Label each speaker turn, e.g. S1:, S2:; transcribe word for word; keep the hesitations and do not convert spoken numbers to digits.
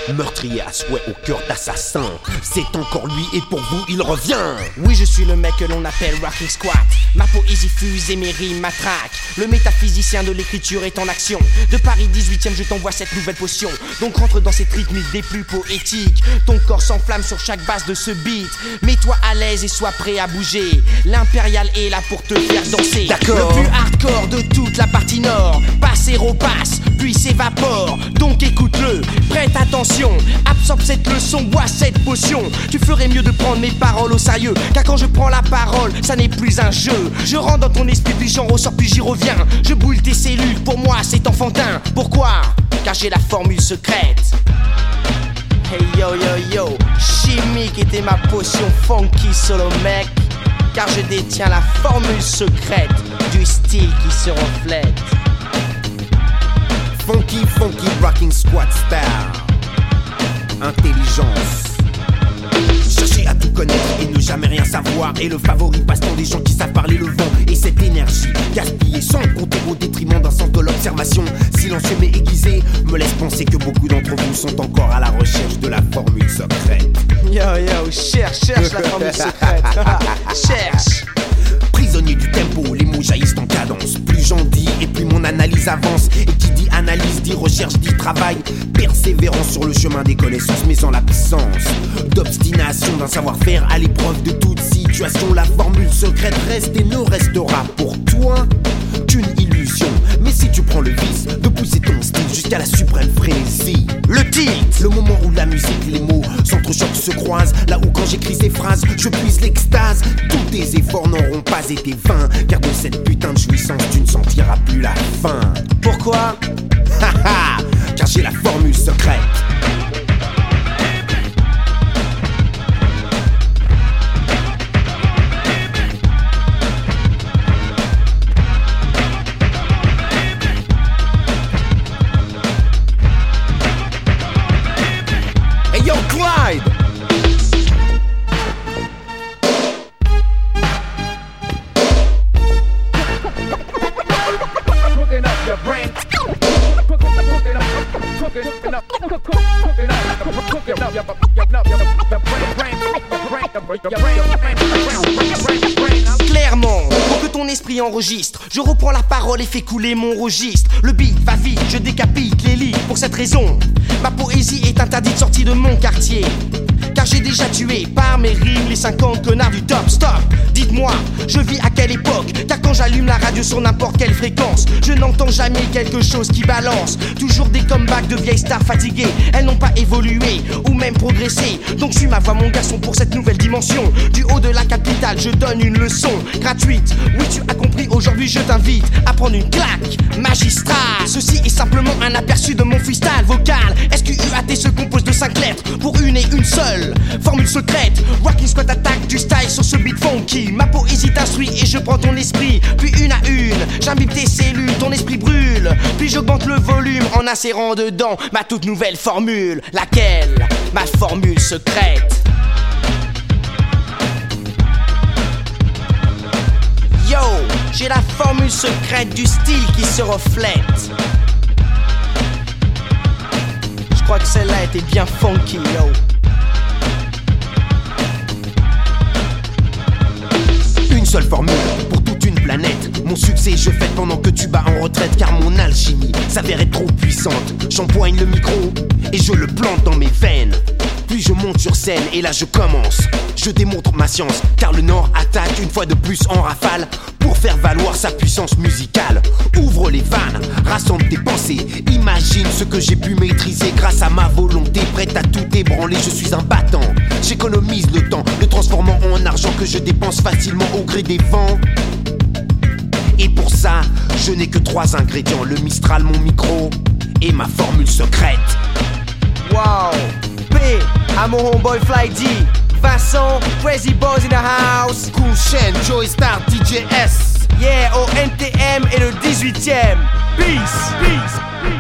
S1: Meurtrier à souhait au cœur d'assassin. C'est encore lui et pour vous il revient.
S2: Oui, je suis le mec que l'on appelle Rocking Squat. Ma poésie fuse et mes rimes m'attraquent. Le métaphysicien de l'écriture est en action. De Paris dix-huitième, je t'envoie cette nouvelle potion. Donc rentre dans cette rythmique des plus poétiques. Ton corps s'enflamme sur chaque base de ce beat. Mets-toi à l'aise et sois prêt à bouger. L'impérial est là pour te faire danser.
S1: D'accord.
S2: Le plus hardcore de toute la partie nord. Passe et repasse, puis s'évapore. Donc écoute-le, prête attention. Absorbe cette leçon, bois cette potion. Tu ferais mieux de prendre mes paroles au sérieux. Car quand je prends la parole, ça n'est plus un jeu. Je rentre dans ton esprit, puis j'en ressors, puis j'y reviens. Je brûle tes cellules, pour moi c'est enfantin. Pourquoi? Car j'ai la formule secrète. Hey yo yo yo, chimique était ma potion funky solo mec. Car je détiens la formule secrète du style qui se reflète.
S1: Funky, funky, rocking squat style. Intelligence. Chercher à tout connaître et ne jamais rien savoir est le favori passe-temps des gens qui savent parler le vent. Et cette énergie gaspillée sans compter au détriment d'un sens de l'observation silencieux mais aiguisé me laisse penser que beaucoup d'entre vous sont encore à la recherche de la formule secrète.
S2: Yo yo, cherche, cherche la formule secrète. Cherche.
S1: Prisonnier du tempo, les mots jaillissent en cadence. Plus j'en dis et plus mon analyse avance. Et qui dit analyse dit recherche dit travail. Persévérant sur le chemin des connaissances, mais en l'absence d'obstination d'un savoir-faire à l'épreuve de toute situation. La formule secrète reste et ne restera pour toi qu'une illusion. Mais si tu prends le vice de pousser ton style jusqu'à la suprême frénésie. Le titre, le moment où la musique, les mots s'entrechoquent, se croisent. Là où quand j'écris ces phrases, je puise l'extase. Tous tes efforts n'auront pas été vains. Car de cette putain de jouissance, tu ne sentiras plus la fin.
S2: Pourquoi?
S1: Haha, car j'ai la formule secrète. Hey yo, Clyde!
S2: Clairement, pour que ton esprit enregistre, je reprends la parole et fais couler mon registre. Le beat va vite, je décapite les lits. Pour cette raison, ma poésie est interdite sortie de mon quartier. Car j'ai déjà tué par mes rimes les cinquante connards du top. Stop, dites-moi, je vis à quelle époque? Car quand j'allume la radio sur n'importe quelle fréquence, je n'entends jamais quelque chose qui balance. Toujours des comebacks de vieilles stars fatiguées. Elles n'ont pas évolué ou même progressé. Donc suis ma voix mon garçon pour cette nouvelle dimension. Du haut de la capitale je donne une leçon gratuite. Oui tu as compris, aujourd'hui je t'invite à prendre une claque magistrale. Ceci est simplement un aperçu de mon freestyle vocal. S Q U A T se compose de cinq lettres pour une et une seule formule secrète. Rocking Squat attaque du style sur ce beat funky. Ma poésie t'instruit et je prends ton esprit. Puis une à une, j'imbibe tes cellules, ton esprit brûle. Puis j'augmente le volume en insérant dedans ma toute nouvelle formule. Laquelle? Ma formule secrète. Yo, j'ai la formule secrète du style qui se reflète. Je crois que celle-là était bien funky, yo.
S1: Une seule formule pour toute une planète. Mon succès je fête pendant que tu bats en retraite. Car mon alchimie s'avère être trop puissante. J'empoigne le micro et je le plante dans mes veines. Puis je monte sur scène et là je commence. Je démontre ma science car le Nord attaque une fois de plus en rafale. Pour faire valoir sa puissance musicale. Ouvre les vannes, rassemble tes pensées. Imagine ce que j'ai pu maîtriser grâce à ma volonté. Prête à tout ébranler, je suis un battant. J'économise le temps, le transformant en argent que je dépense facilement au gré des vents. Et pour ça, je n'ai que trois ingrédients. Le Mistral, mon micro et ma formule secrète.
S2: Wow, P à mon homeboy Fly D, Vincent, Crazy Boys in the house.
S1: Cool Chain, Joey Star, D J S.
S2: Yeah, au N T M et le dix-huitième. Peace, peace, peace.